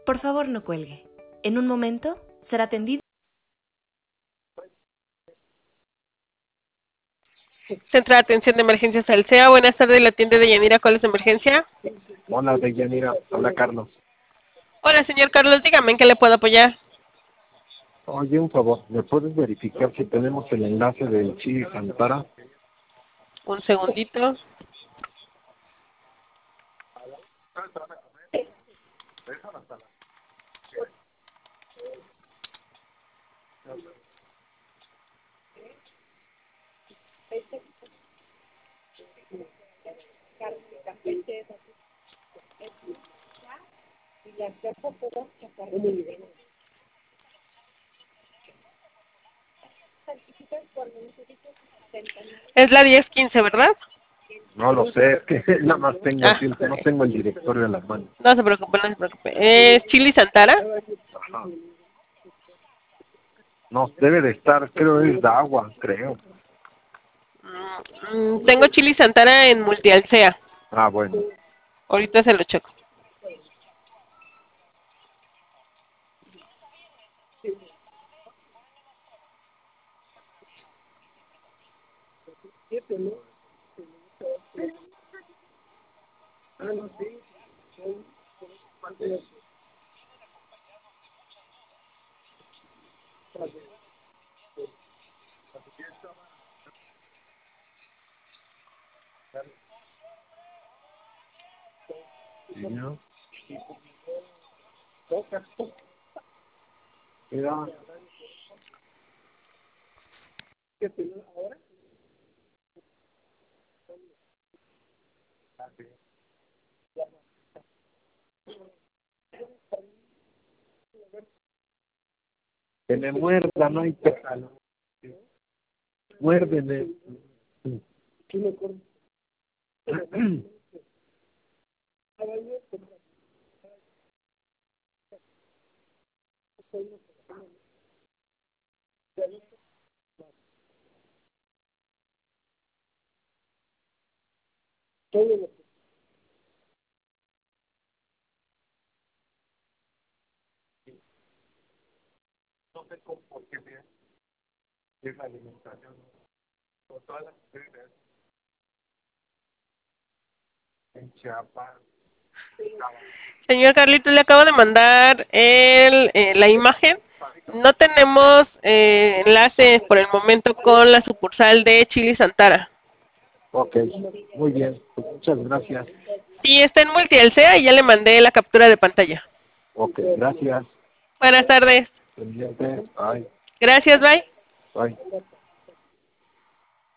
Por favor, no cuelgue. En un momento será atendido. Centro de Atención de Emergencias Alsea. Buenas tardes, la tienda de Yanira. ¿Cuál es su emergencia? Hola, de Yanira. Habla Carlos. Hola, señor Carlos. Dígame en qué le puedo apoyar. Oye, un favor. ¿Me puedes verificar si tenemos el enlace del Chili Santara? Un segundito. Es la 1015, ¿verdad? No lo sé, es que nada más tengo Ah, tiempo, no tengo el directorio en la mano. no se preocupe, no se preocupe. ¿Es Chili Santara? Ajá. No, debe de estar, creo es de agua, creo. Tengo Chili Santara en Multialsea. Ah, bueno. Ahorita se lo checo. Sí, ¿no? Mira. Que me muerda, no hay pétalo. Muérdeme. No sé cómo, por qué es la alimentación. Por todas las mujeres en Chiapas. Señor Carlitos, le acabo de mandar la imagen. No tenemos enlace por el momento con la sucursal de Chili Santara. Ok, muy bien. Pues muchas gracias. Sí, está en Multialsea y ya le mandé la captura de pantalla. Ok, gracias. Buenas tardes. Pendiente. Bye. Gracias, bye. Bye.